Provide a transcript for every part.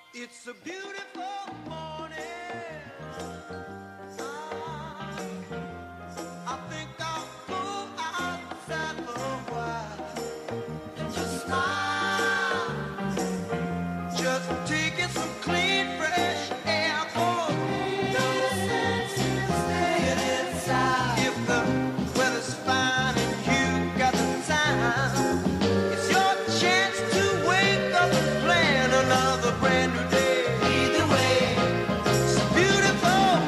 It's a beautiful morning. I think I'll go outside for a while and just smile. Just taking some clean, fresh air. Oh, no sense in staying inside. If the weather's fine and you got the time, it's your chance to wake up and plan another brand new day. Either way, it's a beautiful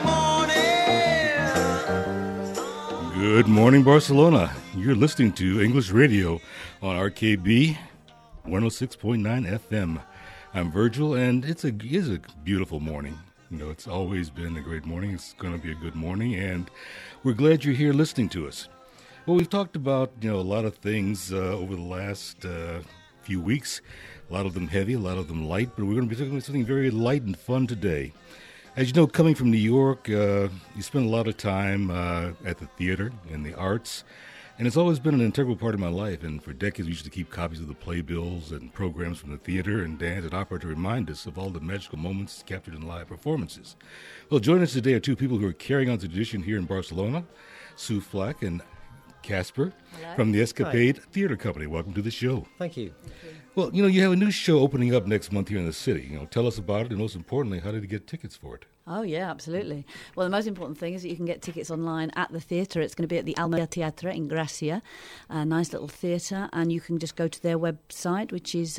morning. Good morning, Barcelona. You're listening to English Radio on RKB 106.9 FM. I'm Virgil, and it is a beautiful morning. You know, it's always been a great morning. It's going to be a good morning, and we're glad you're here listening to us. Well, we've talked about, a lot of things over the last few weeks. A lot of them heavy, a lot of them light, but we're going to be talking about something very light and fun today. As you know, coming from New York, you spend a lot of time at the theater and the arts, and it's always been an integral part of my life. And for decades, we used to keep copies of the playbills and programs from the theater and dance and opera to remind us of all the magical moments captured in live performances. Well, joining us today are two people who are carrying on the tradition here in Barcelona, Sue Flack and Casper from the Escapade Theater Company. Welcome to the show. Thank you. Well, you have a new show opening up next month here in the city. Tell us about it, and most importantly, how did you get tickets for it? Oh, yeah, absolutely. Well, the most important thing is that you can get tickets online at the theatre. It's going to be at the Almeria Teatre in Gracia, a nice little theatre, and you can just go to their website, which is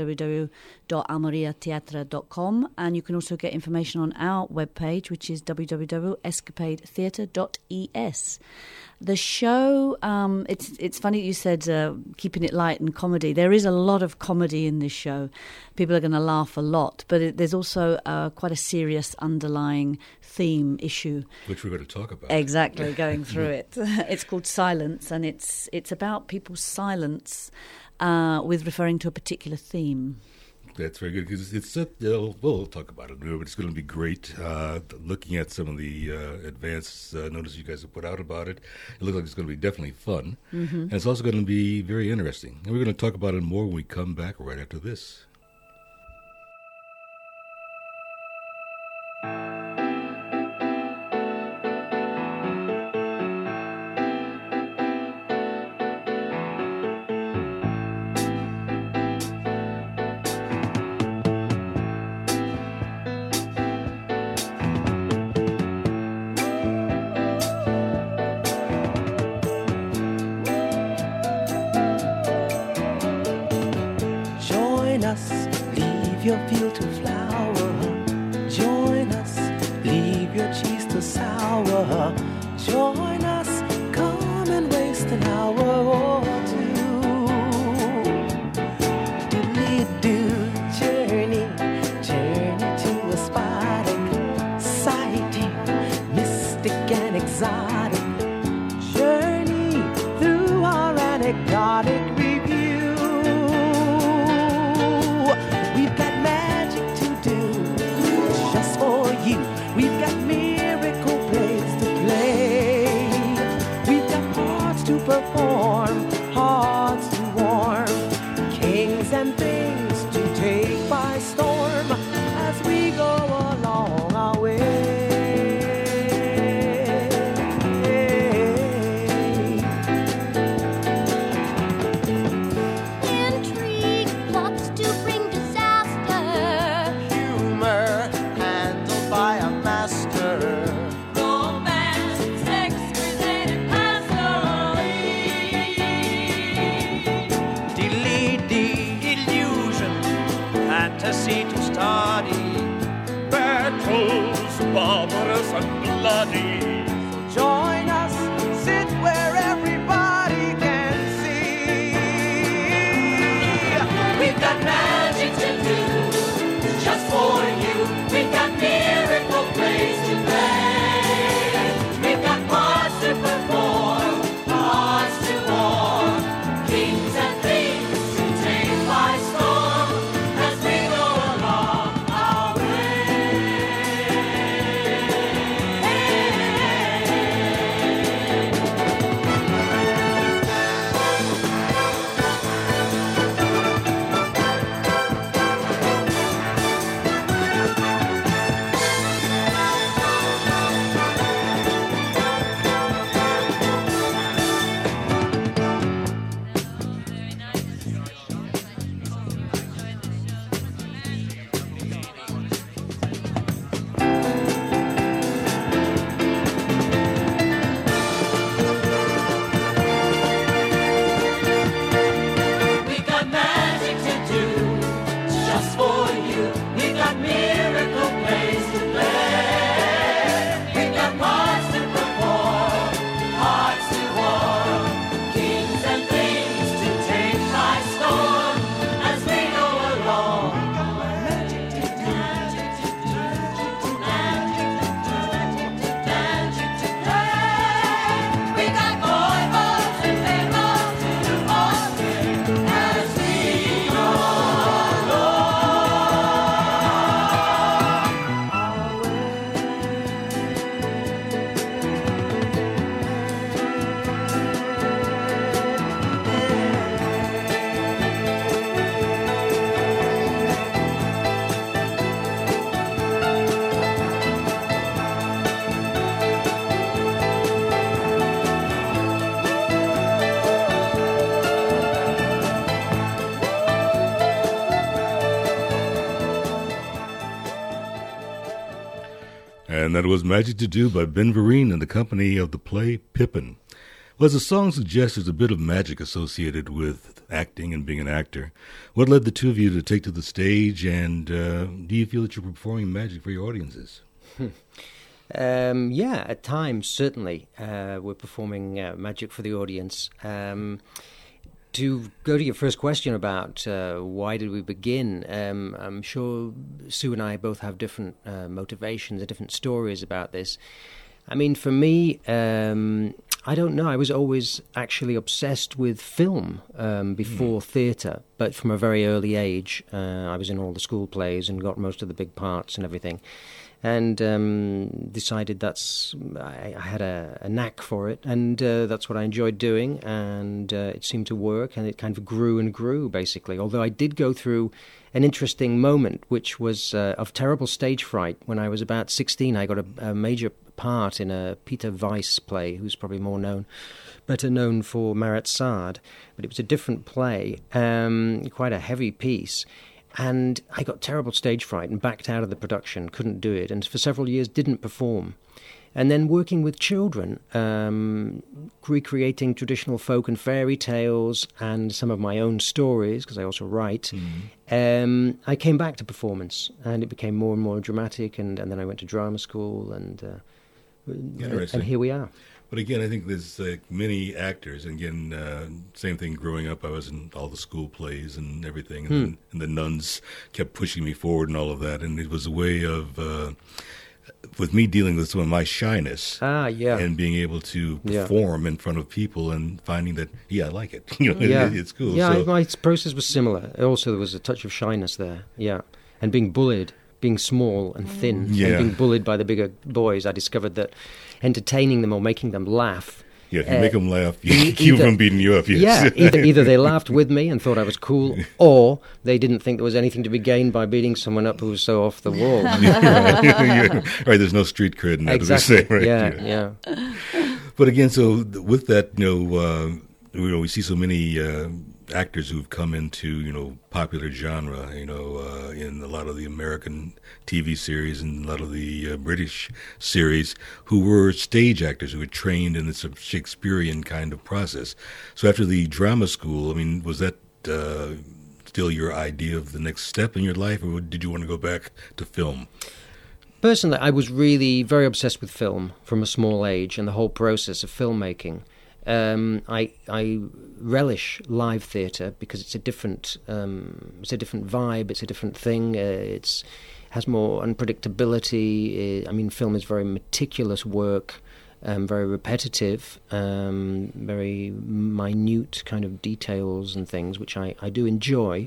www.almeriateatre.com, and you can also get information on our webpage, which is www.escapadetheatre.es. The show, it's funny you said keeping it light and comedy. There is a lot of comedy in this show. People are going to laugh a lot, but there's also quite a serious underlying theme issue. Which we're going to talk about. Exactly, going through it. It's called Silence, and it's about people's silence with referring to a particular theme. That's very good, because we'll talk about it, but it's going to be great looking at some of the advance notices you guys have put out about it. It looks like it's going to be definitely fun, and it's also going to be very interesting. And we're going to talk about it more when we come back right after this. Leave your field to flower. Join us, leave your cheese to sour. Join us, come and waste an hour or two. Doodly-doo, journey to a spotting, sighting, mystic and exotic. Journey through our anecdotic review. We've got magic to do just for you. We've got miracle plays to play. We've got parts to perform, hearts to warm, kings and things to take by storm as we go along our way. Fantasy to study, battles barbarous and bloody. So join us, sit where everybody can see. We've got magic to do, just for you. We've got miracle plays to play. We've got parts to perform, hearts to warm, kings and things to take by storm. And that was Magic to Do by Ben Vereen in the company of the play Pippin. Well, as the song suggests, there's a bit of magic associated with acting and being an actor. What led the two of you to take to the stage, and do you feel that you're performing magic for your audiences? Yeah, at times, certainly. We're performing magic for the audience. To go to your first question about why did we begin, I'm sure Sue and I both have different motivations and different stories about this. I mean, for me, I don't know. I was always actually obsessed with film before theatre, but from a very early age. I was in all the school plays and got most of the big parts and everything. And decided I had a knack for it, and that's what I enjoyed doing, and it seemed to work, and it kind of grew and grew, basically. Although I did go through an interesting moment, which was of terrible stage fright. When I was about 16, I got a major part in a Peter Weiss play, who's probably better known for Marat Sade, but it was a different play, quite a heavy piece. And I got terrible stage fright and backed out of the production, couldn't do it, and for several years didn't perform. And then working with children, recreating traditional folk and fairy tales and some of my own stories, because I also write, I came back to performance, and it became more and more dramatic, and then I went to drama school, and here we are. But again, I think there's many actors. And again, same thing growing up. I was in all the school plays and everything. And the nuns kept pushing me forward and all of that. And it was a way of, with me dealing with some of my shyness. And being able to perform in front of people and finding that, I like it. It's cool. Yeah, so, my process was similar. Also, there was a touch of shyness there. Yeah. And being bullied. Being small and thin and being bullied by the bigger boys, I discovered that entertaining them or making them laugh. Yeah, if you make them laugh, you keep them from beating you up. Yes. Yeah, either they laughed with me and thought I was cool, or they didn't think there was anything to be gained by beating someone up who was so off the wall. Right, there's no street cred in that, exactly. As they say, right? Yeah. But again, so with that, we see so many actors who've come into, popular genre, in a lot of the American TV series and a lot of the British series, who were stage actors who were trained in this Shakespearean kind of process. So after the drama school, was that still your idea of the next step in your life, or did you want to go back to film? Personally, I was really very obsessed with film from a small age and the whole process of filmmaking. I relish live theatre because it's a different vibe. It's a different thing. It has more unpredictability. Film is very meticulous work, very repetitive, very minute kind of details and things, which I do enjoy.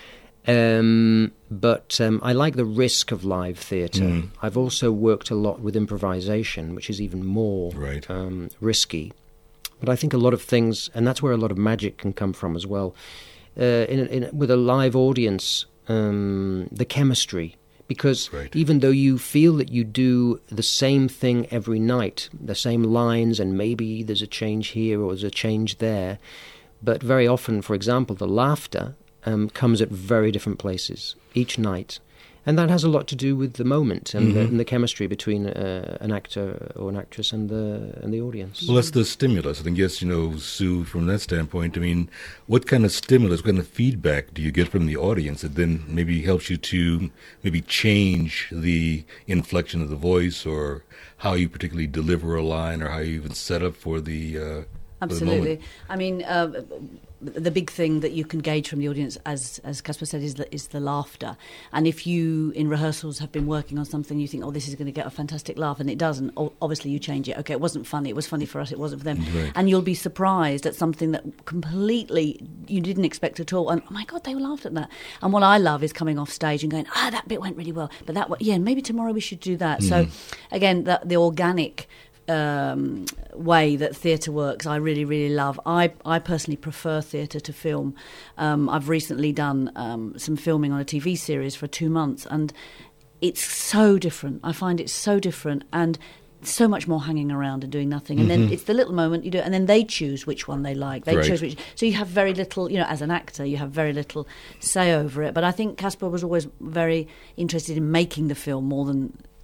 But I like the risk of live theatre. I've also worked a lot with improvisation, which is even more risky. But I think a lot of things, and that's where a lot of magic can come from as well, with a live audience, the chemistry. Because even though you feel that you do the same thing every night, the same lines, and maybe there's a change here or there's a change there, but very often, for example, the laughter comes at very different places each night. And that has a lot to do with the moment and, the chemistry between an actor or an actress and the audience. Well, that's the stimulus. And I guess, Sue, from that standpoint, what kind of stimulus, what kind of feedback do you get from the audience that then maybe helps you to maybe change the inflection of the voice, or how you particularly deliver a line, or how you even set up for the Absolutely. The big thing that you can gauge from the audience, as Caspar said, is the laughter. And if you, in rehearsals, have been working on something, you think, this is going to get a fantastic laugh, and it doesn't, obviously you change it. Okay, it wasn't funny. It was funny for us. It wasn't for them. Right. And you'll be surprised at something that completely you didn't expect at all. And, oh, my God, they laughed at that. And what I love is coming off stage and going, that bit went really well. But maybe tomorrow we should do that. So, again, the organic way that theatre works, I really, really love. I personally prefer theatre to film. I've recently done some filming on a TV series for 2 months, and it's so different. I find it so different, and so much more hanging around and doing nothing. And then it's the little moment you do it, and then they choose which one they like. They choose which. So you have very little, as an actor, you have very little say over it. But I think Caspar was always very interested in making the film more than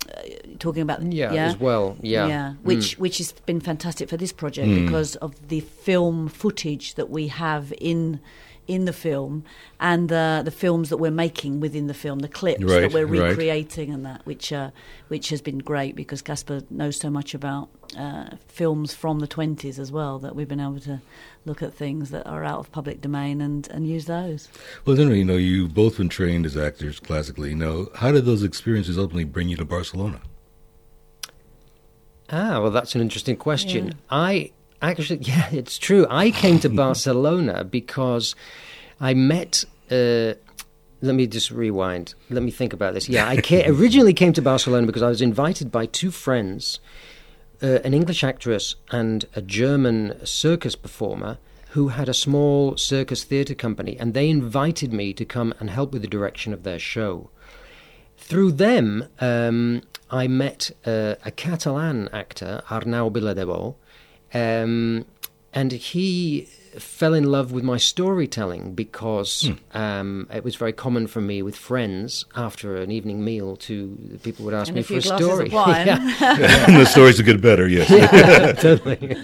talking about as well. Which has been fantastic for this project because of the film footage that we have in the film and the films that we're making within the film, the clips that we're recreating and that, which has been great because Caspar knows so much about films from the 20s as well, that we've been able to look at things that are out of public domain and use those. Well, then, you've both been trained as actors classically. How did those experiences ultimately bring you to Barcelona? Well, that's an interesting question. Actually, it's true. I came to Barcelona because I met... let me just rewind. Let me think about this. I originally came to Barcelona because I was invited by two friends, an English actress and a German circus performer who had a small circus theatre company, and they invited me to come and help with the direction of their show. Through them, I met a Catalan actor, Arnau Viladebo, and he fell in love with my storytelling because it was very common for me with friends after an evening meal people would ask me for a story. Of wine. And the stories would get better, yes. Totally.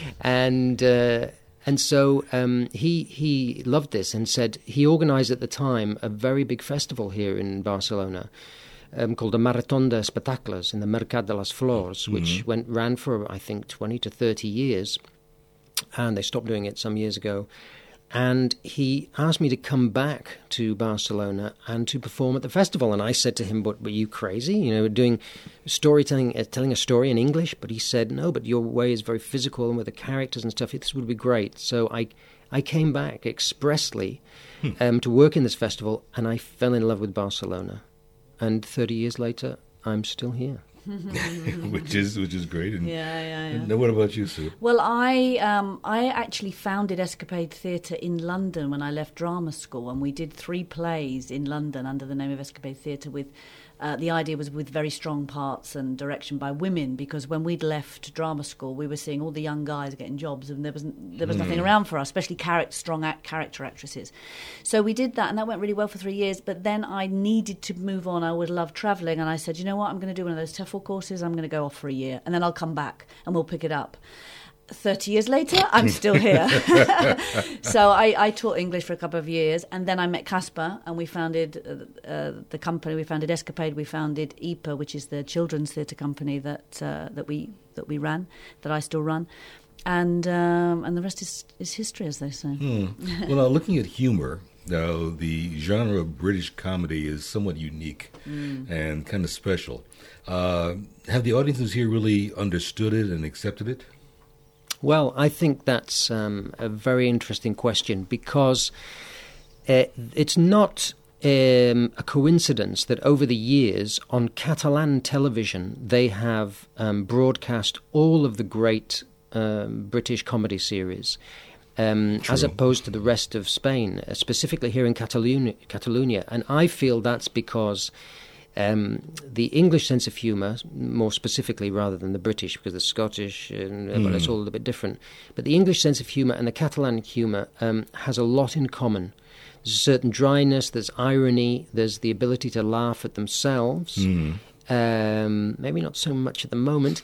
And so he loved this and said he organized at the time a very big festival here in Barcelona called the Marathon de Espectacles in the Mercat de las Flors, which ran for, I think, 20 to 30 years. And they stopped doing it some years ago. And he asked me to come back to Barcelona and to perform at the festival. And I said to him, but were you crazy? Doing storytelling, telling a story in English? But he said, no, but your way is very physical and with the characters and stuff. This would be great. So I came back expressly to work in this festival, and I fell in love with Barcelona. And 30 years later, I'm still here. which is great. And, yeah. And what about you, Sue? Well, I actually founded Escapade Theatre in London when I left drama school, and we did 3 plays in London under the name of Escapade Theatre. With the idea was with very strong parts and direction by women, because when we'd left drama school, we were seeing all the young guys getting jobs, and there was nothing around for us, especially strong character actresses. So we did that, and that went really well for 3 years. But then I needed to move on. I would love travelling, and I said, you know what, I'm going to do one of those TEFL courses. I'm going to go off for a year, and then I'll come back and we'll pick it up. 30 years later, I'm still here. So I taught English for a couple of years, and then I met Caspar, and we founded the company. We founded Escapade. We founded EPA, which is the children's theatre company that we ran, that I still run, and the rest is history, as they say. Well, now looking at humor, the genre of British comedy is somewhat unique and kind of special. Have the audiences here really understood it and accepted it? Well, I think that's a very interesting question, because it's not a coincidence that over the years on Catalan television they have broadcast all of the great British comedy series, as opposed to the rest of Spain, specifically here in Catalonia. And I feel that's because the English sense of humour, more specifically, rather than the British, because the Scottish, well, it's all a little bit different. But the English sense of humour and the Catalan humour has a lot in common. There's a certain dryness, there's irony, there's the ability to laugh at themselves. Maybe not so much at the moment,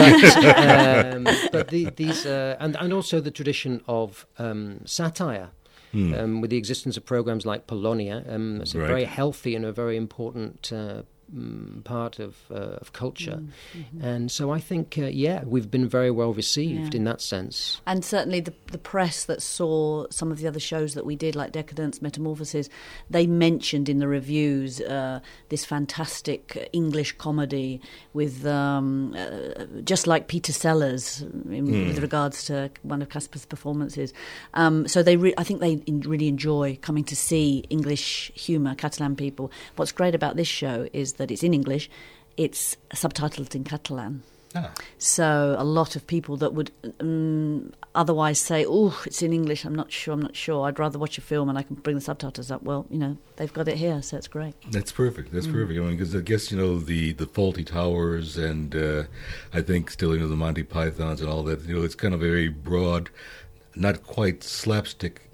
but these and also the tradition of satire. With the existence of programs like Polonia, it's a very healthy and a very important part of culture. And so I think, we've been very well received in that sense. And certainly the press that saw some of the other shows that we did, like Decadence, Metamorphosis, they mentioned in the reviews this fantastic English comedy with just like Peter Sellers with regards to one of Caspar's performances. So I think they really enjoy coming to see English humour, Catalan people. What's great about this show is that it's in English, it's subtitled in Catalan. So a lot of people that would otherwise say, oh, it's in English, I'm not sure, I'd rather watch a film and I can bring the subtitles up. Well, they've got it here, so it's great. That's perfect. That's perfect. Because I guess, the Fawlty Towers and I think still, the Monty Pythons and all that, it's kind of a very broad, not quite slapstick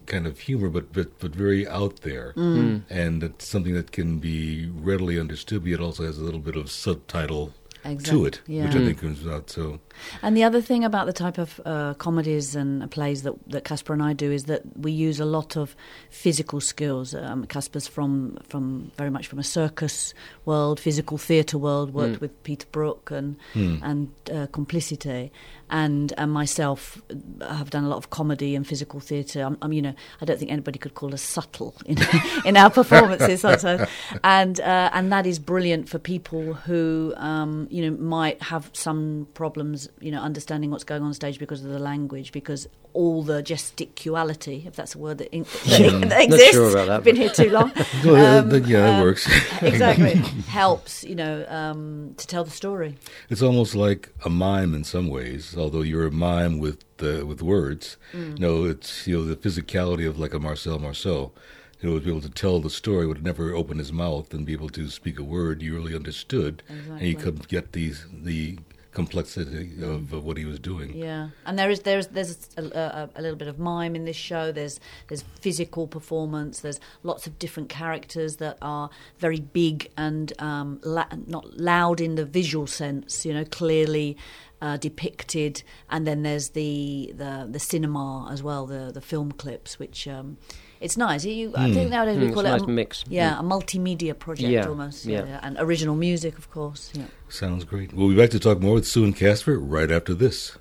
kind of humor, but very out there, and it's something that can be readily understood. But it also has a little bit of subtitle to it, yeah. which I think comes out so. And the other thing about the type of comedies and plays that Casper and I do is that we use a lot of physical skills. Casper's from very much from a circus world, physical theatre world, worked with Peter Brook and Complicité, and myself have done a lot of comedy and physical theatre. I'm I don't think anybody could call us subtle in our performances sometimes, and that is brilliant for people who might have some problems understanding what's going on stage because of the language, because all the gesticulity, if that's a word that exists. Not sure about that. I've been here too long. It works. Exactly. Helps, to tell the story. It's almost like a mime in some ways, although you're a mime with words. It's the physicality of like a Marcel Marceau. To be able to tell the story, would never open his mouth and be able to speak a word you really understood, and you could get the complexity of what he was doing. Yeah, and there's a little bit of mime in this show. There's physical performance. There's lots of different characters that are very big and not loud in the visual sense. Clearly depicted. And then there's the cinema as well, the film clips, which. It's nice. I think nowadays we call it a nice mix. Yeah, a multimedia project almost. Yeah. And original music, of course. Yeah. Sounds great. We'll be back to talk more with Sue and Casper right after this.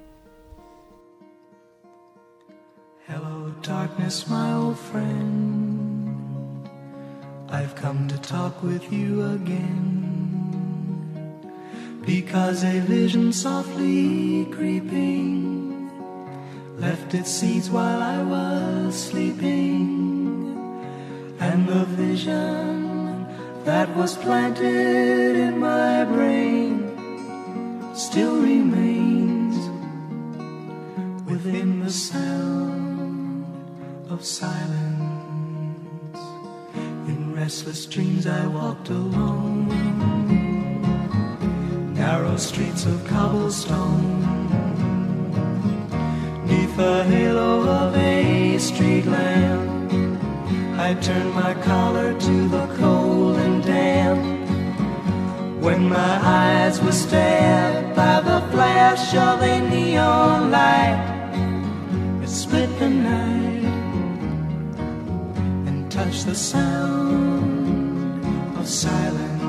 Hello, darkness, my old friend. I've come to talk with you again, because a vision softly creeping left its seeds while I was sleeping, and the vision that was planted in my brain still remains within the sound of silence. In restless dreams I walked alone, narrow streets of cobblestone, neath the halo of a street lamp. I turned my collar to the cold and damp, when my eyes were stabbed by the flash of a neon light. It split the night and touched the sound of silence.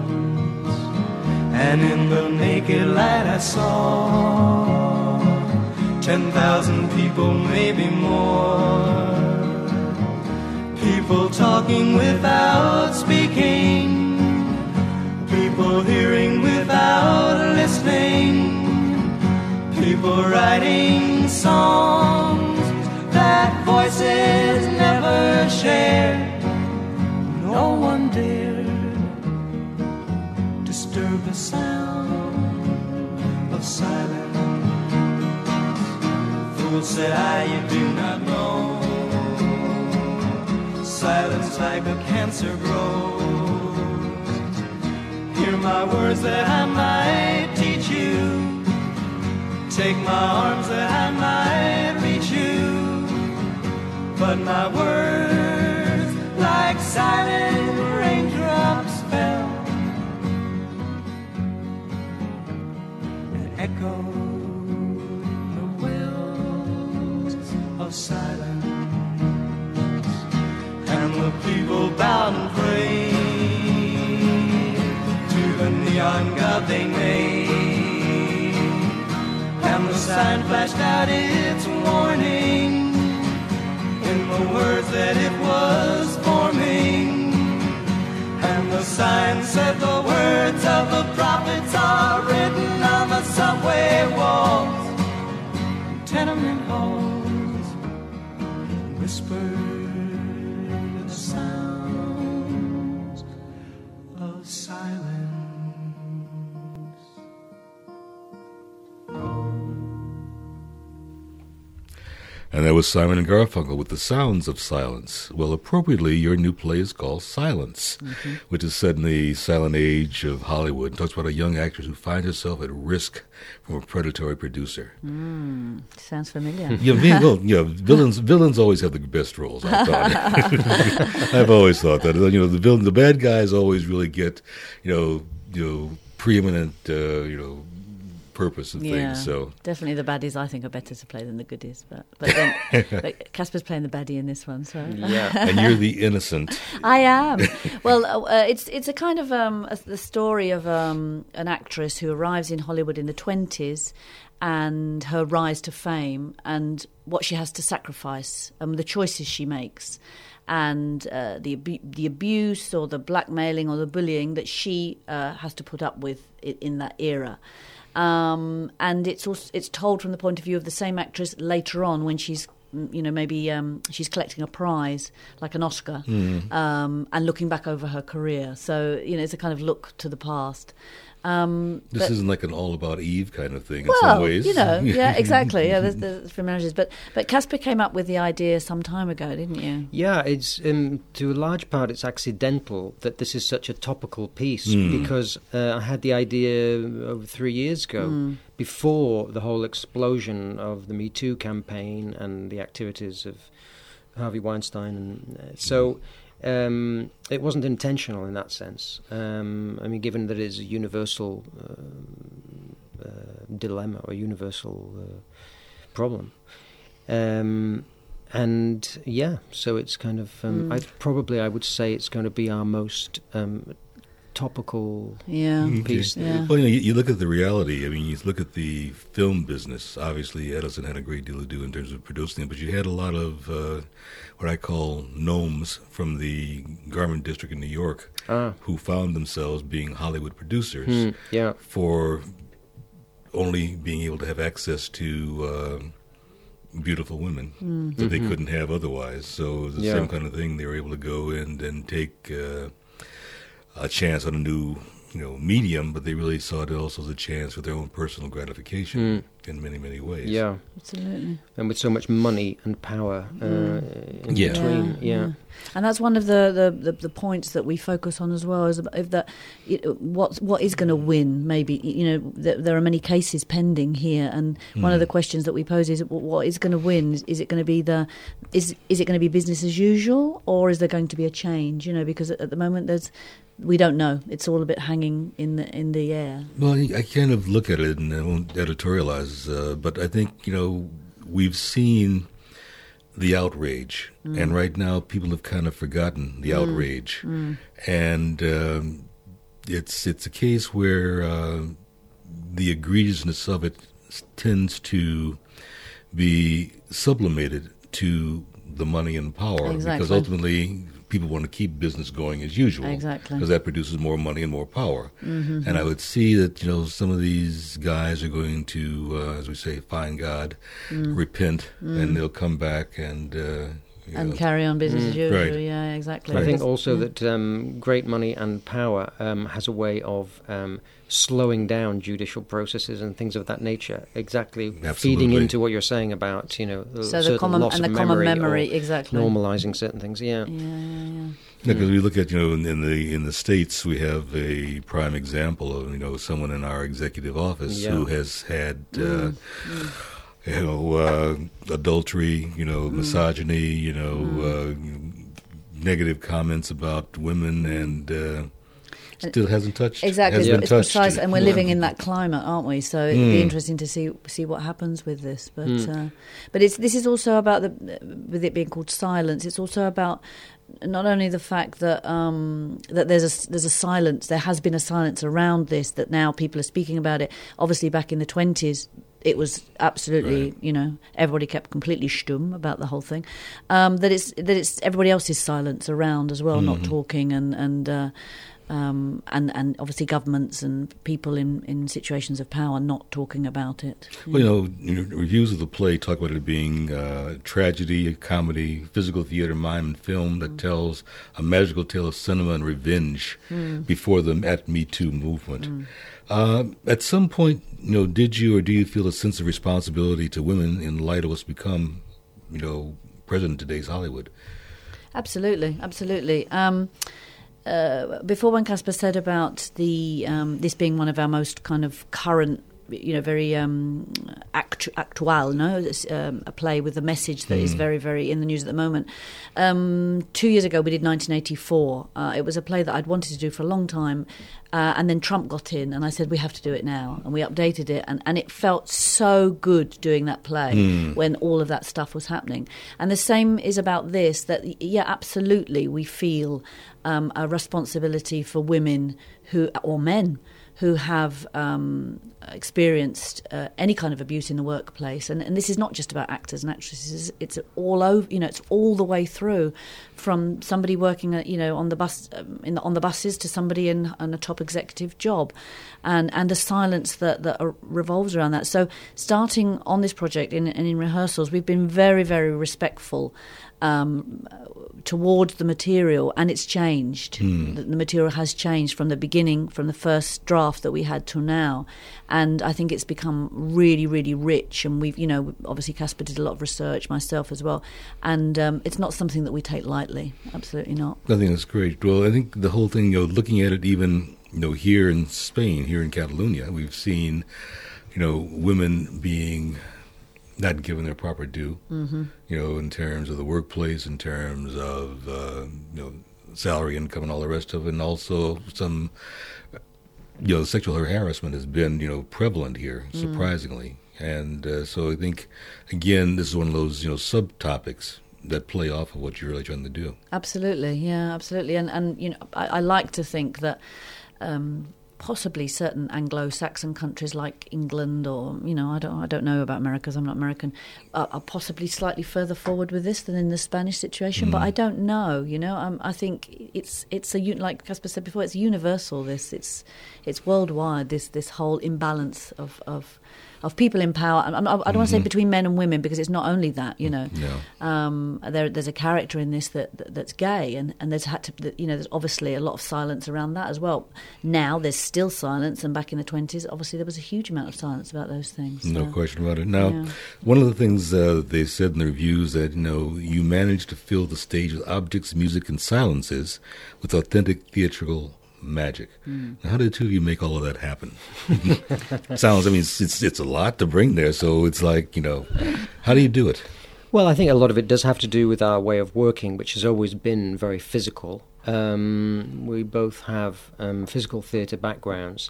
And in the naked light I saw 10,000 people, maybe more. People talking without speaking, people hearing without listening, people writing songs that voices never shared. No one dared disturb the sound of silence. Fool, said I, you do not know, silence like a cancer grows. Hear my words that I might teach you, take my arms that I might reach you, but my words like silent raindrops fell and echoed the wells of silence. And the people bowed and prayed to the neon god they made, and the sign flashed out its warning in the words that it was forming. And the sign said the words of the prophets are written on the subway walls, tenement halls, whispered sounds of silence. And that was Simon and Garfunkel with The Sounds of Silence. Well, appropriately, your new play is called Silence, which is set in the silent age of Hollywood. It talks about a young actress who finds herself at risk from a predatory producer. Sounds familiar. Villains always have the best roles, I thought. I've always thought that. The bad guys always really get, preeminent, purpose and things. So definitely the baddies I think are better to play than the goodies, but then but Casper's playing the baddie in this one, so and you're the innocent. I am. Well, it's a kind of the story of an actress who arrives in Hollywood in the 20s and her rise to fame and what she has to sacrifice, the choices she makes, and the abuse or the blackmailing or the bullying that she has to put up with in that era. And it's told from the point of view of the same actress later on when she's maybe she's collecting a prize like an Oscar, and looking back over her career. So it's a kind of look to the past. This isn't like an All About Eve kind of thing in well, some ways. Yeah, exactly. Yeah, there's familiarities. But Casper came up with the idea some time ago, didn't you? Yeah, it's to a large part it's accidental that this is such a topical piece because I had the idea over 3 years ago, before the whole explosion of the Me Too campaign and the activities of Harvey Weinstein, and so. It wasn't intentional in that sense. Given that it's a universal dilemma or universal problem. So it's kind of, I would say it's going to be our most topical piece. Yeah. Well, you look at the reality. You look at the film business. Obviously, Edison had a great deal to do in terms of producing it, but you had a lot of what I call gnomes from the garment district in New York who found themselves being Hollywood producers for only being able to have access to beautiful women that they couldn't have otherwise. So it was the same kind of thing. They were able to go and take a chance on a new medium, but they really saw it also as a chance for their own personal gratification in many, many ways. Yeah, absolutely. And with so much money and power in between. Yeah. And that's one of the points that we focus on as well, is if that what is going to win. Maybe there are many cases pending here, and one of the questions that we pose is what is going to win. Is it going to be is it going to be business as usual, or is there going to be a change? Because at the moment we don't know. It's all a bit hanging in the air. Well, I kind of look at it, and I won't editorialize, but I think we've seen the outrage, and right now people have kind of forgotten the outrage, and it's a case where the egregiousness of it tends to be sublimated to the money and power, because ultimately people want to keep business going as usual, because that produces more money and more power. And I would see that some of these guys are going to, as we say, find God, repent, and they'll come back and carry on business as usual. Right. Yeah, exactly. I think also that great money and power has a way of slowing down judicial processes and things of that nature. Feeding into what you're saying about the common memory, exactly, normalizing certain things. Yeah. Because we look at in the States, we have a prime example of someone in our executive office who has had adultery, misogyny, negative comments about women, and still hasn't touched. Exactly, it's precise, and we're living in that climate, aren't we? So it'd be interesting to see what happens with this. But this is also about with it being called silence. It's also about not only the fact that that there's a silence. There has been a silence around this, that now people are speaking about it. Obviously, back in the 20s. It was absolutely, everybody kept completely stumm about the whole thing. That it's everybody else's silence around as well, not talking, and obviously governments and people in situations of power not talking about it. Well, reviews of the play talk about it being tragedy, a comedy, physical theater, mime, and film that tells a magical tale of cinema and revenge before the Me Too movement. At some point, did you or do you feel a sense of responsibility to women in light of what's become present in today's Hollywood. Absolutely, absolutely. Before, when Casper said about the this being one of our most kind of current, very actual, a play with a message that is very, very in the news at the moment. 2 years ago, we did 1984. It was a play that I'd wanted to do for a long time, and then Trump got in, and I said, we have to do it now. And we updated it, and it felt so good doing that play when all of that stuff was happening. And the same is about this, that, yeah, absolutely, we feel a responsibility for women or men who have experienced any kind of abuse in the workplace, and this is not just about actors and actresses. It's all over. It's all the way through, from somebody working, on the bus, on the buses, to somebody in a top executive job, and the silence that revolves around that. So, starting on this project and in rehearsals, we've been very, very respectful towards the material, and it's changed. The material has changed from the beginning, from the first draft that we had till now, and I think it's become really, really rich. And we've, obviously Casper did a lot of research, myself as well, and it's not something that we take lightly. Absolutely not. I think that's great. Well, I think the whole thing, looking at it, even here in Spain, here in Catalonia, we've seen, women being not given their proper due, in terms of the workplace, in terms of, salary, income, and all the rest of it, and also some, sexual harassment has been, prevalent here, surprisingly. And so I think, again, this is one of those, subtopics that play off of what you're really trying to do. Absolutely, yeah, absolutely. And I like to think that possibly certain Anglo-Saxon countries like England, or I don't know about America, 'cause I'm not American, are possibly slightly further forward with this than in the Spanish situation. But I don't know. I think it's like Casper said before, it's universal. It's worldwide. This whole imbalance of people in power. I don't want to say between men and women, because it's not only that. No. There's a character in this that's gay, and there's had to there's obviously a lot of silence around that as well. Now there's still silence, and back in the 20s, obviously there was a huge amount of silence about those things. No question about it. Now, one of the things they said in the reviews that you managed to fill the stage with objects, music, and silences with authentic theatrical magic. Now, how did the two of you make all of that happen? Sounds, it's a lot to bring there, so it's like, how do you do it? Well, I think a lot of it does have to do with our way of working, which has always been very physical. We both have physical theatre backgrounds,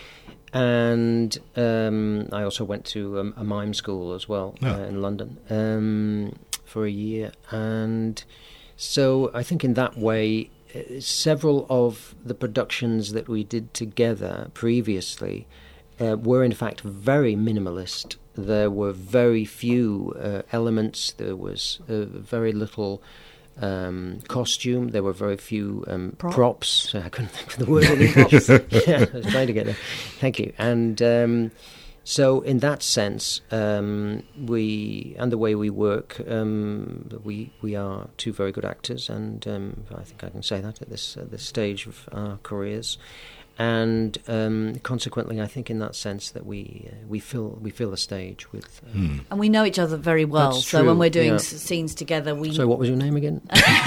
and I also went to a mime school as well in London for a year, and so I think in that way, several of the productions that we did together previously were in fact very minimalist. There were very few elements. There was very little costume. There were very few props. I couldn't think of the word. Props. Yeah, I was trying to get there. Thank you. And so in that sense, and the way we work, we are two very good actors, and I think I can say that at this stage of our careers. And consequently, I think in that sense that we fill the stage with. And we know each other very well. That's so true, when we're doing yeah. scenes together, we. So what was your name again?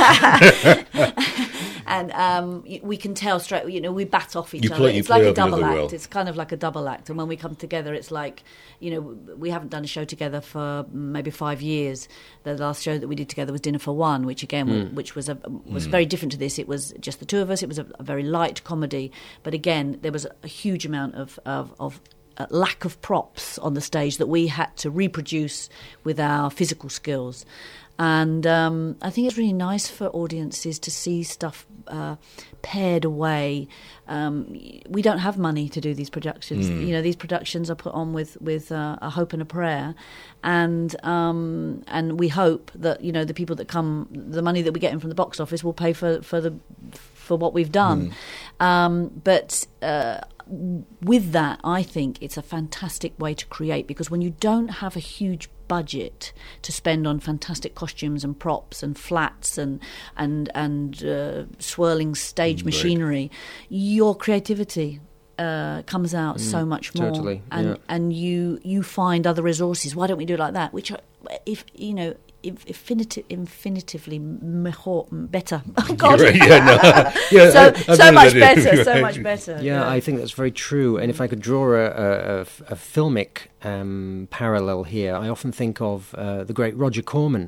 And we can tell straight. We bat off each You other. play- you It's like play a off each double other act. well. It's kind of like a double act. And when we come together, it's like we haven't done a show together for maybe 5 years. The last show that we did together was Dinner for One, which again, which was very different to this. It was just the two of us. It was a very light comedy, but again, there was a huge amount of lack of props on the stage that we had to reproduce with our physical skills. And I think it's really nice for audiences to see stuff pared away. We don't have money to do these productions. These productions are put on with a hope and a prayer, and we hope that the people that come, the money that we get in from the box office will pay for what we've done. But with that, I think it's a fantastic way to create, because when you don't have a huge budget to spend on fantastic costumes and props and flats and swirling stage machinery, your creativity comes out so much more. Totally, and you find other resources. Why don't we do it like that? Which, if infinitively better. Oh, God. Right, yeah, no. Yeah, so much better, so much better. Yeah, I think that's very true. And if I could draw a filmic parallel here, I often think of the great Roger Corman,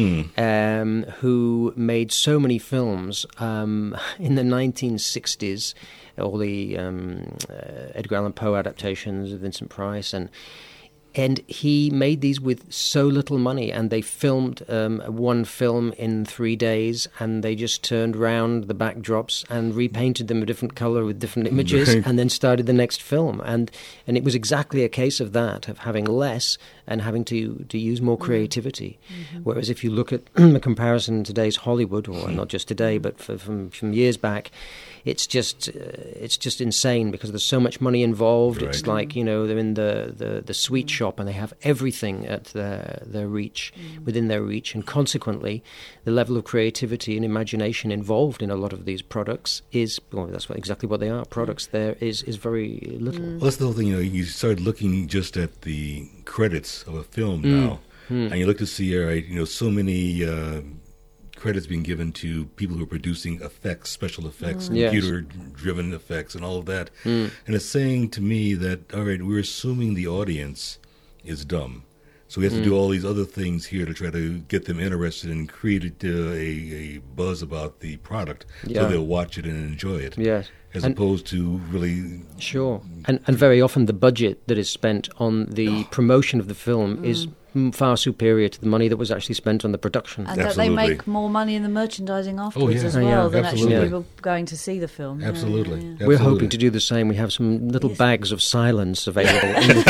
who made so many films in the 1960s, all the Edgar Allan Poe adaptations of Vincent Price, and he made these with so little money, and they filmed one film in 3 days, and they just turned round the backdrops and repainted them a different color with different images, and then started the next film. And it was exactly a case of that, of having less and having to use more creativity. Whereas if you look at the comparison in today's Hollywood, or not just today, but from years back, it's just insane because there's so much money involved. Right. It's like, they're in the sweet shop and they have everything at their reach, within their reach, and consequently the level of creativity and imagination involved in a lot of these products that's exactly what they are, products. There is very little. Well, that's the whole thing. You start looking just at the credits of a film now, and you look to see, so many credits being given to people who are producing effects, special effects, computer-driven effects, and all of that. And it's saying to me that, all right, we're assuming the audience is dumb. So we have to do all these other things here to try to get them interested and create a buzz about the product so they'll watch it and enjoy it. Yes. As opposed to really... Sure. And very often the budget that is spent on the promotion of the film is far superior to the money that was actually spent on the production. And that they make more money in the merchandising afterwards as well than actually people going to see the film. Absolutely. Yeah. We're hoping to do the same. We have some little bags of silence available in the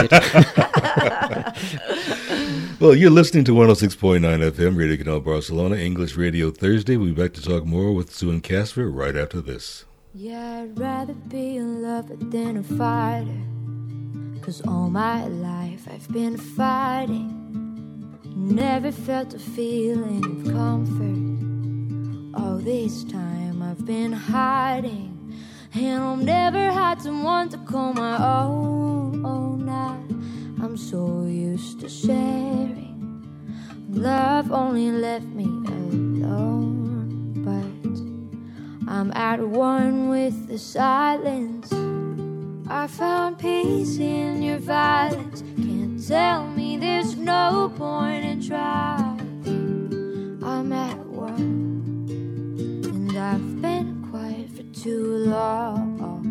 theatre. Well, you're listening to 106.9 FM, Radio Canal Barcelona, English Radio Thursday. We'll be back to talk more with Sue and Casper right after this. Yeah, I'd rather be a lover than a fighter, 'cause all my life I've been fighting. Never felt a feeling of comfort. All this time I've been hiding, and I've never had someone to call my own. Oh, now I'm so used to sharing. Love only left me alone, but I'm at one with the silence. I found peace in your violence. Can't tell me there's no point in trying. I'm at one, and I've been quiet for too long.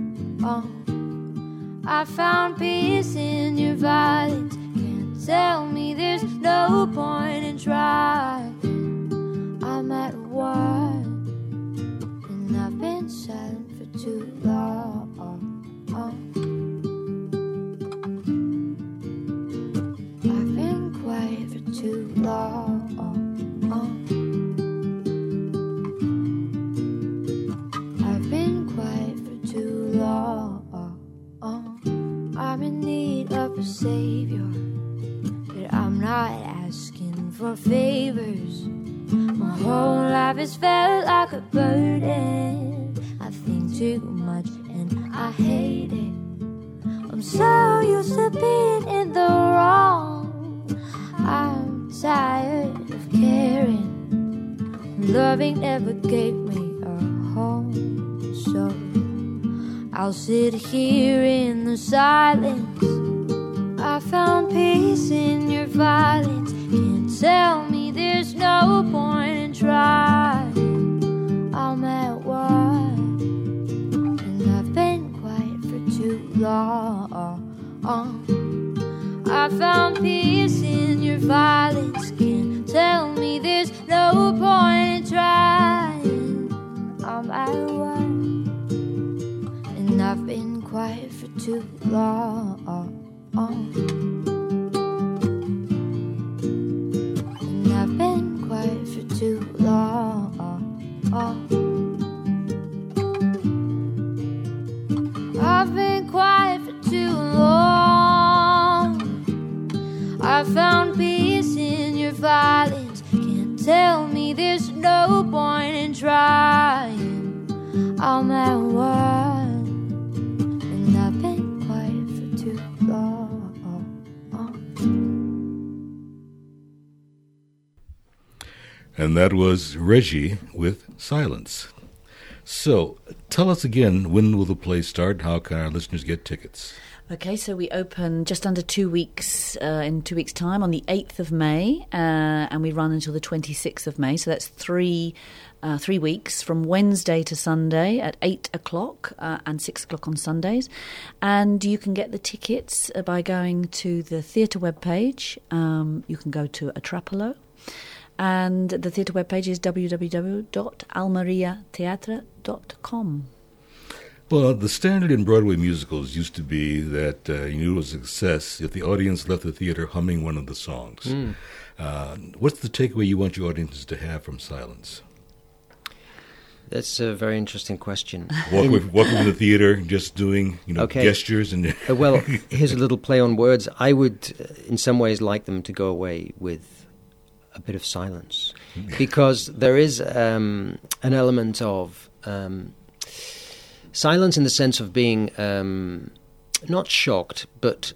I found peace in your violence. Can't tell me there's no point in trying. I'm at one, and I've been silent for too long. I've been quiet for too long. I've been quiet for too long. I'm in need of a savior, but I'm not asking for favors. My whole life has felt like a burden. I think too much and I hate it. I'm so used to being in the wrong. I'm tired of caring. Loving never gave me a home, so I'll sit here in the silence. I found peace in your violence. Can't tell me there's no point in trying. I'm at one, and I've been quiet for too long. I found peace in your violence. Can't tell me there's no point in trying. I'm at one, and I've been quiet for too long. And I've been quiet for too long. I've been quiet for too long. I found peace in your violence. Can't tell me there's no point in trying. I'm at one, and I've been quiet for too long. And that was Reggie with Silence. So, tell us again, when will the play start? How can our listeners get tickets? Okay, so we open just under 2 weeks, in 2 weeks' time, on the 8th of May, and we run until the 26th of May. So that's 3 weeks, from Wednesday to Sunday at 8 o'clock and 6 o'clock on Sundays. And you can get the tickets by going to the theatre webpage. You can go to Atrapolo. And the theatre webpage is www.almariateatra.com. Well, the standard in Broadway musicals used to be that you knew it was a success if the audience left the theater humming one of the songs. What's the takeaway you want your audiences to have from Silence? That's a very interesting question. Walking in the theater, just doing gestures and. Well, here's a little play on words. I would, in some ways, like them to go away with a bit of silence, because there is an element of silence in the sense of being not shocked, but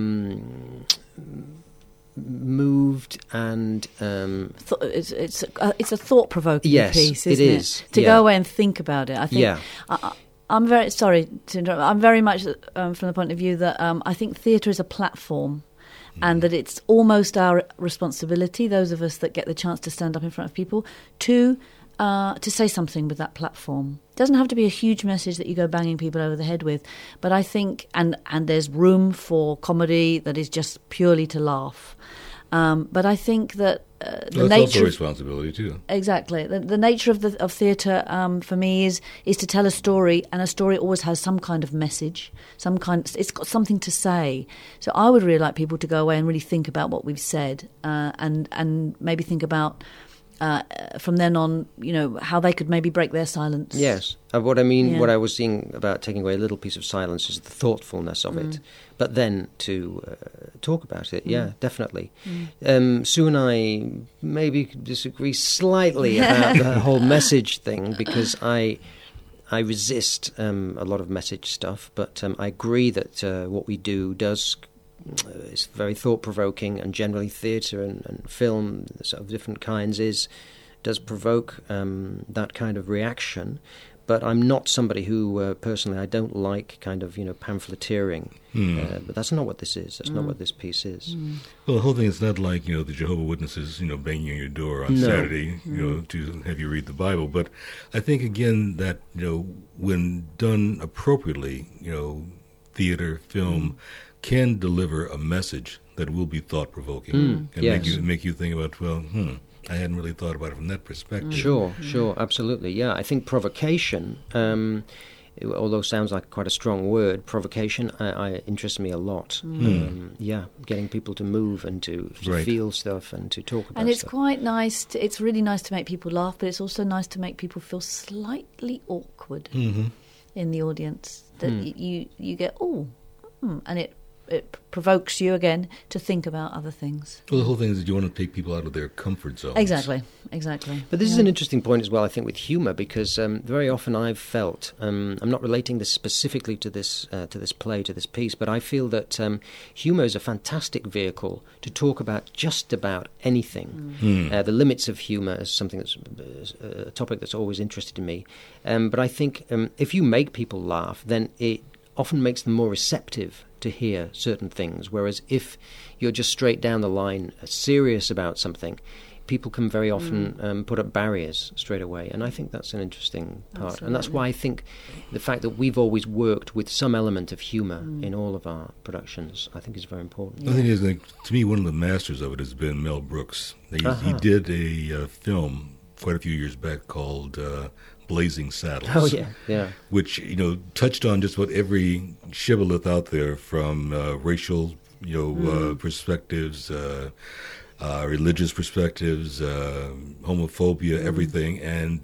moved and it's a thought-provoking yes, piece, it isn't is. it? To go away and think about it. I think. Yeah. I'm very sorry to interrupt. I'm very much from the point of view that I think theatre is a platform. And that it's almost our responsibility, those of us that get the chance to stand up in front of people, to say something with that platform. It doesn't have to be a huge message that you go banging people over the head with, but I think, and there's room for comedy that is just purely to laugh. But I think that the that's nature also a responsibility too. Exactly. The nature of theatre for me is to tell a story, and a story always has some kind of message. It's got something to say. So I would really like people to go away and really think about what we've said, and maybe think about from then on, how they could maybe break their silence. Yes. What I mean, what I was seeing about taking away a little piece of silence is the thoughtfulness of it. But then to talk about it, yeah, definitely. Sue and I maybe disagree slightly about the whole message thing, because I resist a lot of message stuff, but I agree that what we do is very thought-provoking, and generally theatre and film of different kinds does provoke that kind of reaction. But I'm not somebody who, personally, I don't like kind of, pamphleteering. But that's not what this is. That's not what this piece is. Well, the whole thing is not like, the Jehovah's Witnesses, banging on your door on Saturday, to have you read the Bible. But I think, again, that, when done appropriately, theater, film, can deliver a message that will be thought-provoking. And make you think about, I hadn't really thought about it from that perspective. Sure, absolutely, yeah. I think provocation, although sounds like quite a strong word, provocation interests me a lot. Getting people to move and to feel stuff and to talk about and it's stuff. Quite nice. It's really nice to make people laugh, but it's also nice to make people feel slightly awkward in the audience. That you get, and it provokes you again to think about other things. Well, the whole thing is that you want to take people out of their comfort zones. Exactly. But this is an interesting point as well, I think, with humour, because very often I've felt, I'm not relating this specifically to this play, to this piece, but I feel that humour is a fantastic vehicle to talk about just about anything. The limits of humour is something that's a topic that's always interested in me. But I think if you make people laugh, then it often makes them more receptive to hear certain things, whereas if you're just straight down the line serious about something, people can very often put up barriers straight away, and I think that's an interesting part. Absolutely. And that's why I think the fact that we've always worked with some element of humour in all of our productions, I think is very important. I think is, to me, one of the masters of it has been Mel Brooks. He did a film quite a few years back called Blazing Saddles. Oh, yeah. Which, touched on just about every shibboleth out there, from racial, perspectives, religious perspectives, homophobia, everything. And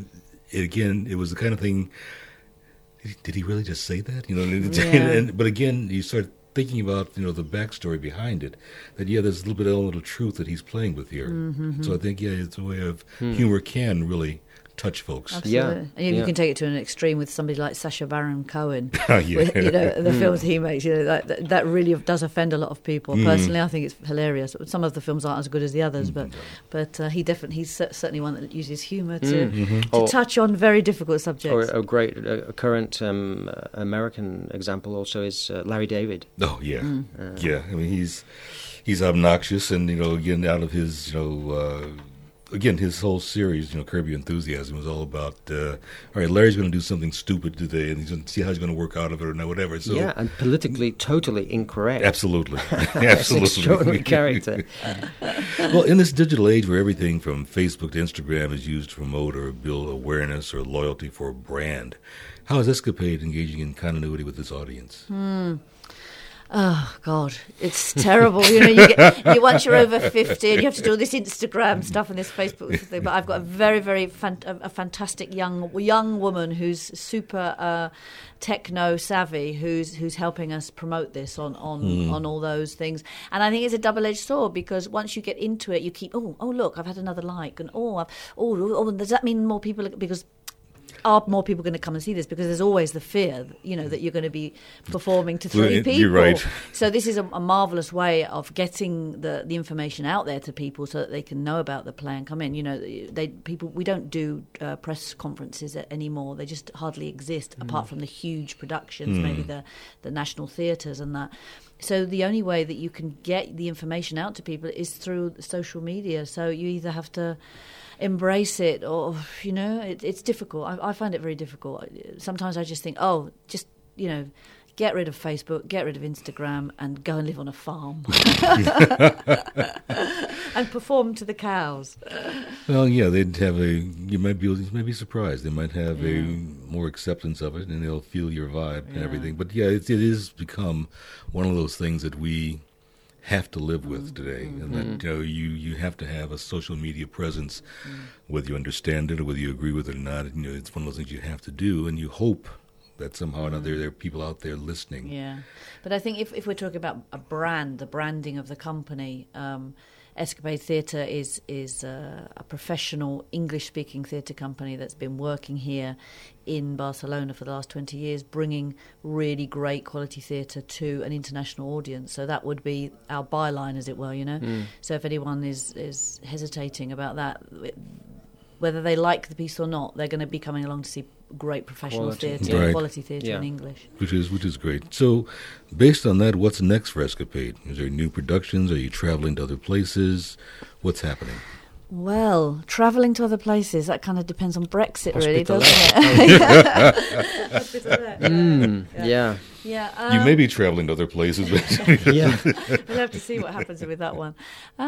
it was the kind of thing, did he really just say that? But again, you start thinking about, the backstory behind it, that, there's a little bit of truth that he's playing with here. So I think, it's a way of humor can really touch folks. Absolutely. Yeah, And you can take it to an extreme with somebody like Sacha Baron Cohen. Yeah. With, the films he makes, that really does offend a lot of people. Personally, I think it's hilarious. Some of the films aren't as good as the others, but he's certainly one that uses humour to touch on very difficult subjects. Or a great current American example also is Larry David. Oh yeah, yeah. I mean, he's obnoxious, and again, out of his again, his whole series, Curb Your Enthusiasm, was all about, all right, Larry's going to do something stupid today, and he's going to see how he's going to work out of it or whatever. So, yeah, and politically totally incorrect. Absolutely. Absolutely. Absolutely. Extraordinary character. Well, in this digital age where everything from Facebook to Instagram is used to promote or build awareness or loyalty for a brand, how is Escapade engaging in continuity with this audience? Oh God, it's terrible. Once you're over 50, and you have to do all this Instagram stuff and this Facebook thing. But I've got a very, very fantastic young woman who's super techno savvy, who's helping us promote this on all those things. And I think it's a double-edged sword, because once you get into it, you keep oh look, I've had another like, and does that mean more people? Because are more people going to come and see this? Because there's always the fear, that you're going to be performing to 3 people. You're right. So this is a marvellous way of getting the information out there to people so that they can know about the play and come in. We don't do press conferences anymore. They just hardly exist, apart from the huge productions, maybe the national theatres and that. So the only way that you can get the information out to people is through social media. So you either have to embrace it, or it's difficult. I find it very difficult. Sometimes I just think, get rid of Facebook, get rid of Instagram, and go and live on a farm and perform to the cows. Well, yeah, they'd have you might be surprised. They might have a more acceptance of it, and they'll feel your vibe and everything. But yeah, it is become one of those things that we have to live with today, and that you have to have a social media presence, whether you understand it or whether you agree with it or not. It's one of those things you have to do, and you hope that somehow or another there are people out there listening. Yeah, but I think if we're talking about a brand, the branding of the company, Escapade Theatre is a professional English-speaking theatre company that's been working here in Barcelona for the last 20 years, bringing really great quality theatre to an international audience. So that would be our byline, as it were, So if anyone is hesitating about that, whether they like the piece or not, they're going to be coming along to see great professional theatre, right. quality theatre in English. Which is great. So, based on that, what's next for Escapade? Is there new productions? Are you traveling to other places? What's happening? Well, travelling to other places, that kind of depends on Brexit, really, doesn't it? Yeah. Yeah, you may be traveling to other places. Yeah. We'll have to see what happens with that one.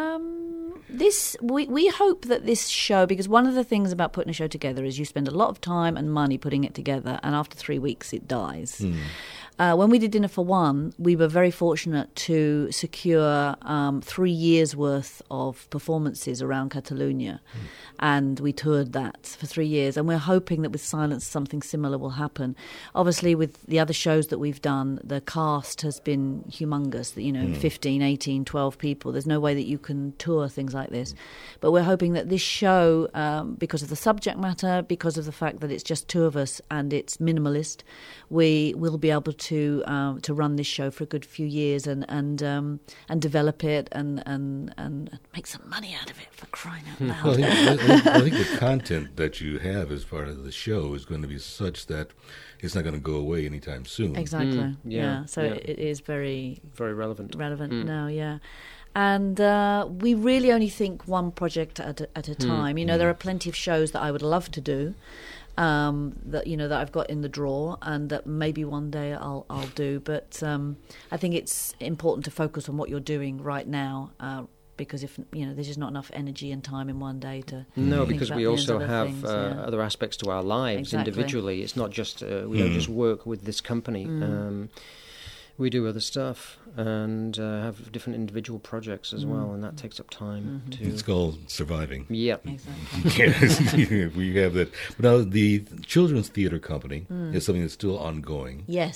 We hope that this show, because one of the things about putting a show together is you spend a lot of time and money putting it together, and after 3 weeks it dies. When we did Dinner for One, we were very fortunate to secure 3 years' worth of performances around Catalonia, and we toured that for 3 years, and we're hoping that with Silence something similar will happen. Obviously, with the other shows that we've done, the cast has been humongous, 15, 18, 12 people. There's no way that you can tour things like this. But we're hoping that this show, because of the subject matter, because of the fact that it's just 2 of us and it's minimalist, we will be able to run this show for a good few years and develop it and make some money out of it, for crying out loud. Well, I think the content that you have as part of the show is going to be such that it's not going to go away anytime soon. Exactly. So it is very relevant. Now, yeah. And we really only think one project at a time. There are plenty of shows that I would love to do, that I've got in the drawer, and that maybe one day I'll do. But I think it's important to focus on what you're doing right now, because if there's just not enough energy and time in one day to. No, because we also have things, other aspects to our lives individually. It's not just we don't just work with this company. We do other stuff and have different individual projects as well, and that takes up time too. It's called surviving. Yep. Exactly. We have that. But now the Children's Theatre Company is something that's still ongoing. Yes.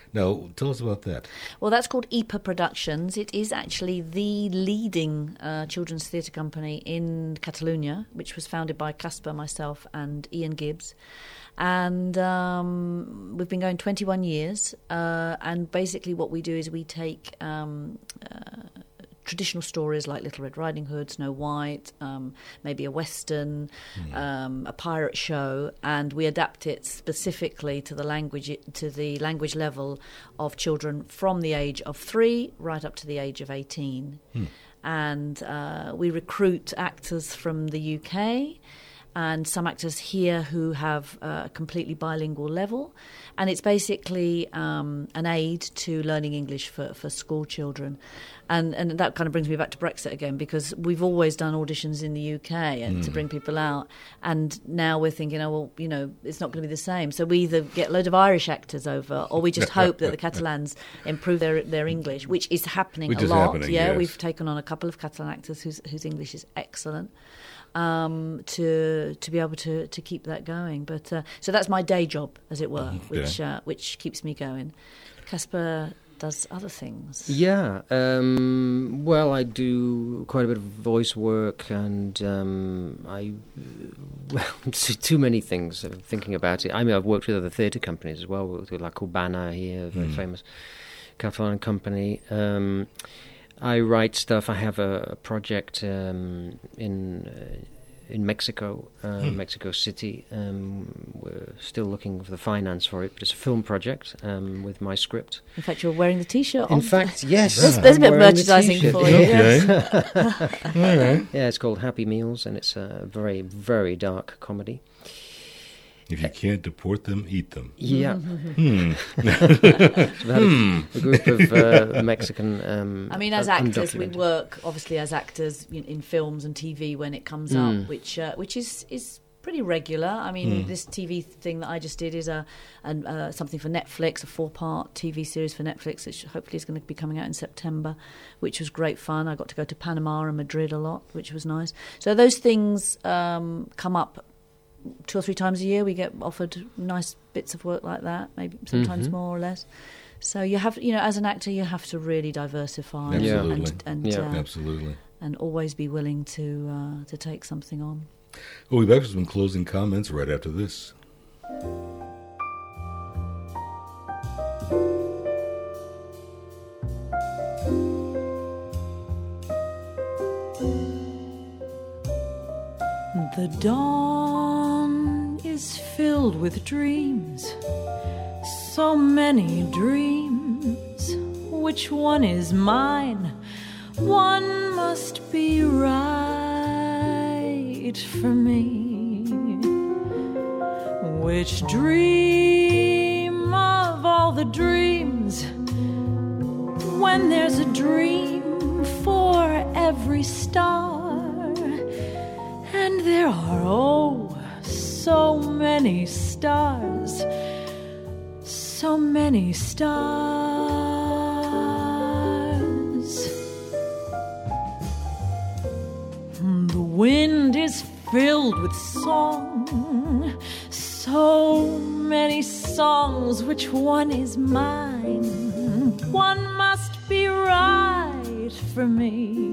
Now, tell us about that. Well, that's called EPA Productions. It is actually the leading children's theatre company in Catalonia, which was founded by Casper, myself, and Ian Gibbs. And we've been going 21 years. And basically what we do is we take traditional stories like Little Red Riding Hood, Snow White, maybe a Western, a pirate show, and we adapt it specifically to the language level of children from the age of 3 right up to the age of 18. And we recruit actors from the UK and some actors here who have a completely bilingual level. And it's basically an aid to learning English for school children. And that kind of brings me back to Brexit again, because we've always done auditions in the UK and to bring people out. And now we're thinking, it's not going to be the same. So we either get a load of Irish actors over, or we just hope that the Catalans improve their English, which is happening a lot. Yes. We've taken on a couple of Catalan actors whose English is excellent. To be able to keep that going, but so that's my day job, as it were, which keeps me going. Casper does other things. Yeah, well, I do quite a bit of voice work, and too many things. Thinking about it, I mean, I've worked with other theatre companies as well, with like Urbana here, a very famous Catalan company. I write stuff. I have a project in Mexico, Mexico City. We're still looking for the finance for it, but it's a film project with my script. In fact, you're wearing the T-shirt. In fact, yes. There's a bit of merchandising for you. Okay. Yes. All right. Yeah, it's called Happy Meals, and it's a very, very dark comedy. If you can't deport them, eat them. Yeah. So we had a group of Mexican. I mean, as actors, we work obviously as actors in films and TV when it comes up, which is pretty regular. I mean, this TV thing that I just did is something for Netflix, a 4-part TV series for Netflix, which hopefully is going to be coming out in September, which was great fun. I got to go to Panama and Madrid a lot, which was nice. So those things come up 2 or 3 times a year. We get offered nice bits of work like that, maybe sometimes more or less. So you have, as an actor, you have to really diversify. Absolutely. And always be willing to take something on. We'll be back with some closing comments right after this. The dawn is filled with dreams, so many dreams. Which one is mine? One must be right for me. Which dream of all the dreams? When there's a dream for every star. And there are, so many stars, so many stars. The wind is filled with song, so many songs. Which one is mine? One must be right for me.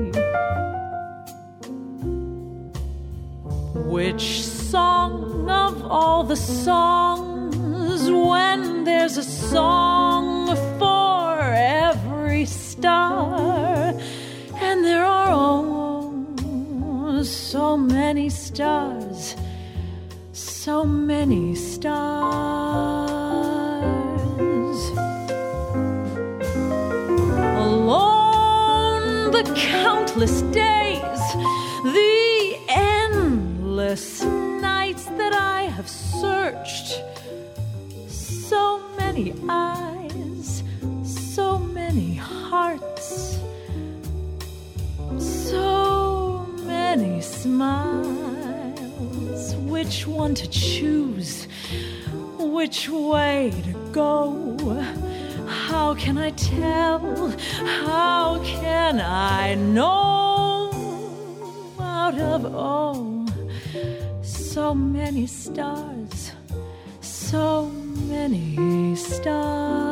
Which song of all the songs? When there's a song for every star. And there are so many stars, so many stars. Alone the countless days, the endless nights that I have searched, so many eyes, so many hearts, so many smiles. Which one to choose? Which way to go? How can I tell? How can I know? Out of so many stars, so many stars.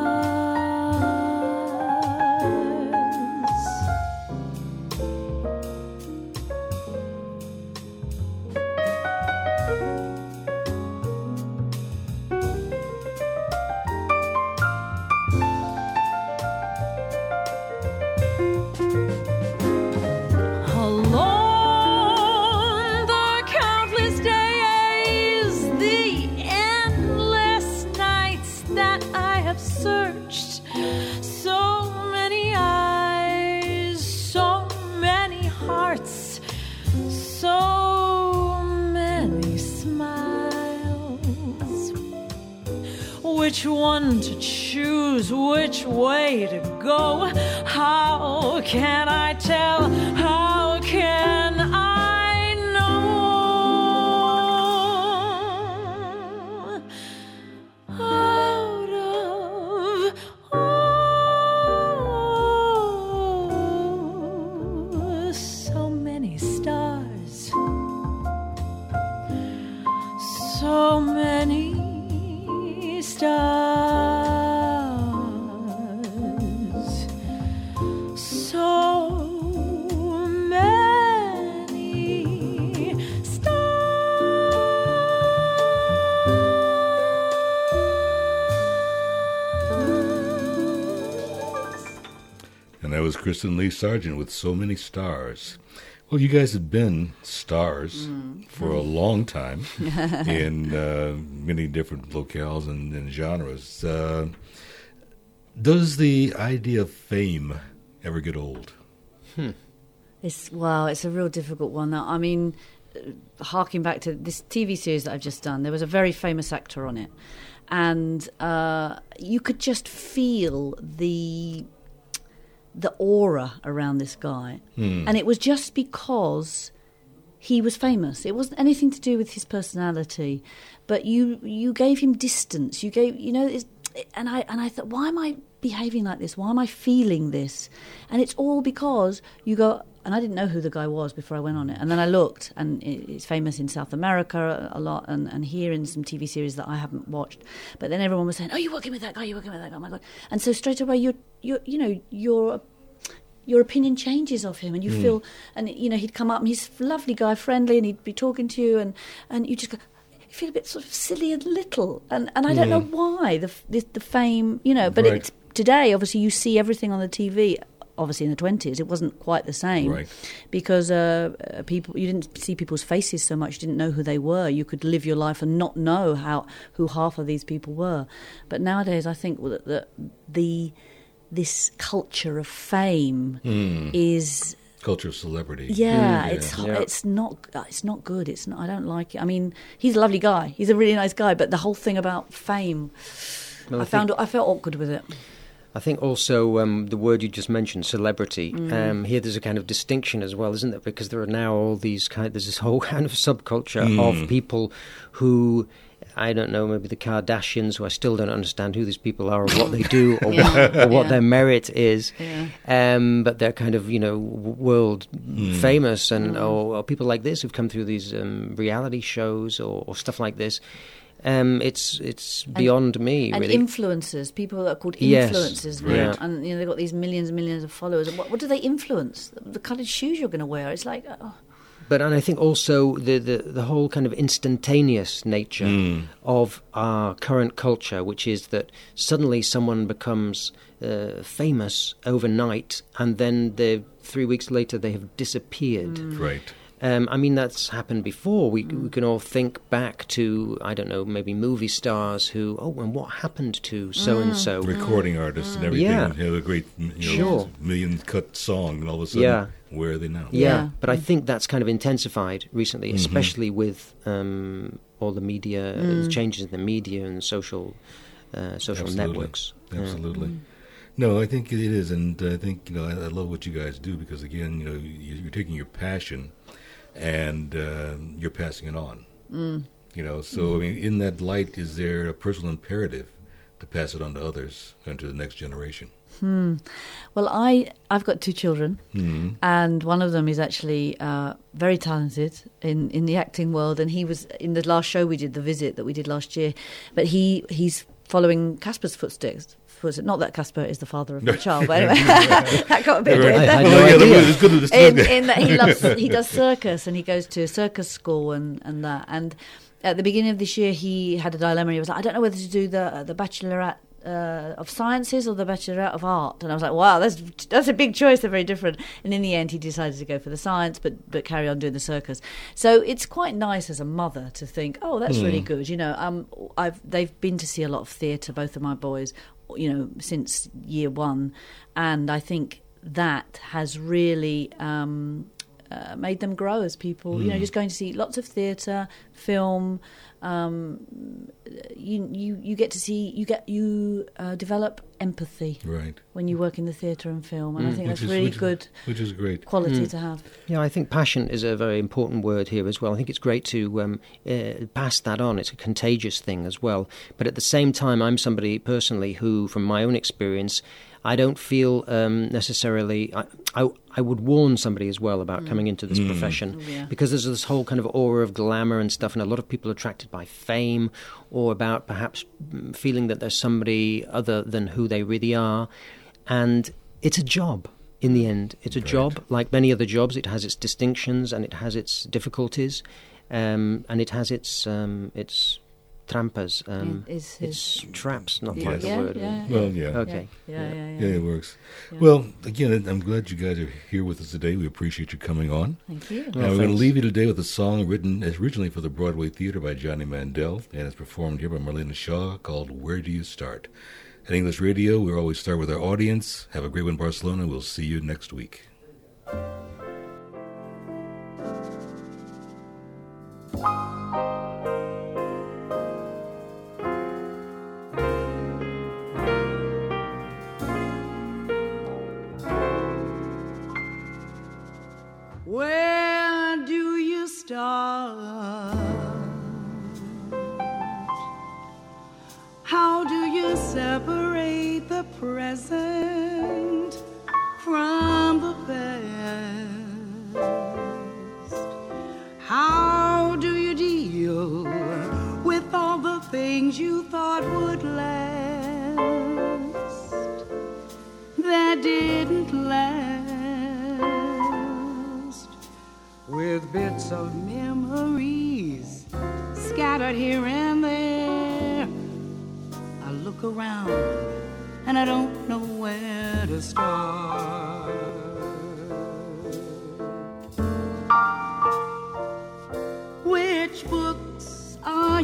Alone, the countless days, the endless nights that I have searched, so many eyes, so many hearts, so many smiles. Which one to choose, which way to go? How can I tell? How can I know? Out of so many stars, so many stars, so many stars. And that was Kristen Lee Sargent with So Many Stars. Well, you guys have been stars for a long time in many different locales and genres. Does the idea of fame ever get old? It's a real difficult one. I mean, harking back to this TV series that I've just done, there was a very famous actor on it, and you could just feel the aura around this guy, and it was just because he was famous. It wasn't anything to do with his personality, but you gave him distance. You gave, and I thought, why am I behaving like this? Why am I feeling this? And it's all because you go. And I didn't know who the guy was before I went on it. And then I looked, and it's famous in South America a lot, and here in some TV series that I haven't watched. But then everyone was saying, "Oh, you're working with that guy. You're working with that guy. Oh my God!" And so straight away, your opinion changes of him, and you feel, and he'd come up, and he's a lovely guy, friendly, and he'd be talking to you, and you just go. You feel a bit sort of silly and little, and I don't know why the fame, but Right. it's today. Obviously, you see everything on the TV. Obviously, in the 20s, it wasn't quite the same, Right. because you didn't see people's faces so much. You didn't know who they were. You could live your life and not know who half of these people were. But nowadays, I think that this culture of fame is. Culture of celebrity. It's not good. It's not. I don't like it. I mean, he's a lovely guy. He's a really nice guy. But the whole thing about fame, I felt awkward with it. I think also the word you just mentioned, celebrity. Here, there's a kind of distinction as well, isn't there? Because there are now all these there's this whole kind of subculture of people who, I don't know, maybe the Kardashians, who I still don't understand who these people are or what they do or what their merit is. Yeah. But they're kind of, world famous, and or people like this who've come through these reality shows or stuff like this. It's beyond me, and really. Influencers, people that are called Yes. influencers, Right. and they've got these millions and millions of followers. And what do they influence? The kind of shoes you're going to wear. It's like, And I think also the whole kind of instantaneous nature of our current culture, which is that suddenly someone becomes famous overnight, and then 3 weeks later they have disappeared. Right. I mean, that's happened before. We can all think back to, I don't know, maybe movie stars who, and what happened to so-and-so? Recording artists and everything. Yeah. Have a great Sure. million-cut song, and all of a sudden, where are they now? Yeah, but I think that's kind of intensified recently, especially with all the media, changes in the media and social Absolutely. networks. Absolutely. No, I think it is, and I think I love what you guys do, because again, you're taking your passion and you're passing it on. So I mean, in that light, is there a personal imperative to pass it on to others and to the next generation? Well, I've got 2 children, and one of them is actually very talented in the acting world, and he was in the last show we did, The Visit, that we did last year. But he's following Casper's footsteps. Not that Casper is the father of the child, but anyway, that got a bit weird. I had no idea. In that he does circus, and he goes to circus school and that. And at the beginning of this year, he had a dilemma. He was like, I don't know whether to do the Bachelorette of Sciences or the Bachelorette of Art. And I was like, wow, that's a big choice. They're very different. And in the end, he decided to go for the science, but carry on doing the circus. So it's quite nice as a mother to think, oh, that's really good. You know, they've been to see a lot of theatre, both of my boys, you know, since year one, and I think that has really made them grow as people. You know, just going to see lots of theatre, film. You get to see you develop empathy, right, when you work in the theatre and film, and I think that's really good, which is great quality to have. Yeah, I think passion is a very important word here as well. I think it's great to pass that on. It's a contagious thing as well. But at the same time, I'm somebody personally who, from my own experience, I don't feel necessarily... I would warn somebody as well about coming into this profession, because there's this whole kind of aura of glamour and stuff, and a lot of people are attracted by fame or about perhaps feeling that there's somebody other than who they really are. And it's a job in the end. It's a job. Like many other jobs, it has its distinctions and it has its difficulties, and it has its trampas, it's traps, not quite the word. Well, yeah. Okay. Yeah, it works. Yeah. Well, again, I'm glad you guys are here with us today. We appreciate you coming on. Thank you. Now, we're going to leave you today with a song written originally for the Broadway Theatre by Johnny Mandel, and it's performed here by Marlena Shaw, called Where Do You Start? At English Radio, we always start with our audience. Have a great one, Barcelona. We'll see you next week. Where do you start? How do you separate the present from the past? How do you deal with all the things you thought would last that didn't last? With bits of memories scattered here and there, I look around and I don't know where to start. Which books are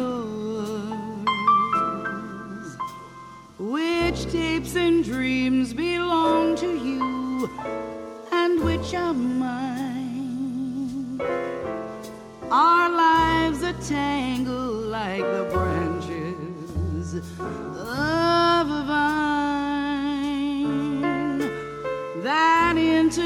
yours? Which tapes and dreams belong to you? And which are mine? Our lives are tangled like the branches of a vine that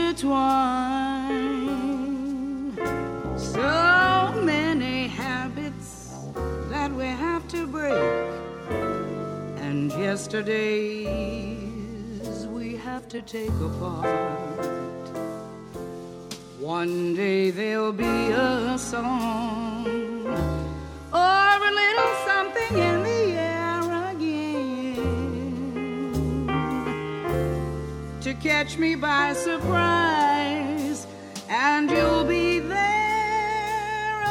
intertwine. So many habits that we have to break, and yesterdays we have to take apart. One day there'll be a song or a little something in the air again to catch me by surprise, and you'll be there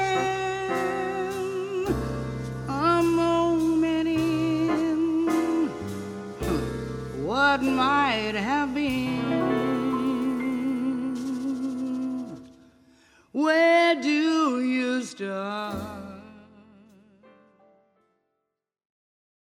again. A moment in what might